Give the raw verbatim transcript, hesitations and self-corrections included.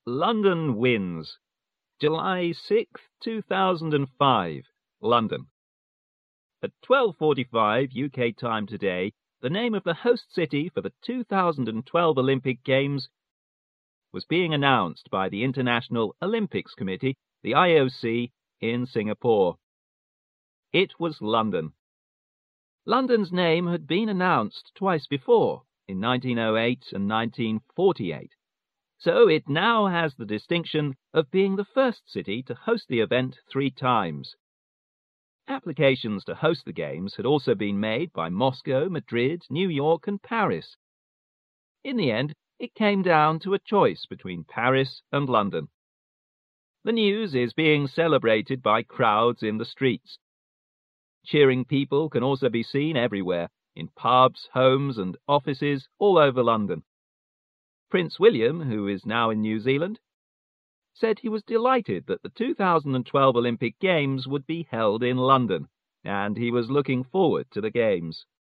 London wins. July sixth, two thousand five, London. At twelve forty-five U K time today, the name of the host city for the two thousand twelve Olympic Games was being announced by the International Olympics Committee, the I O C, in Singapore. It was London. London's name had been announced twice before, in nineteen oh eight and nineteen forty-eight, so it now has the distinction of being the first city to host the event three times. Applications to host the Games had also been made by Moscow, Madrid, New York and Paris. In the end, it came down to a choice between Paris and London. The news is being celebrated by crowds in the streets. Cheering people can also be seen everywhere, in pubs, homes and offices all over London. Prince William, who is now in New Zealand, said he was delighted that the two thousand twelve Olympic Games would be held in London, and he was looking forward to the Games.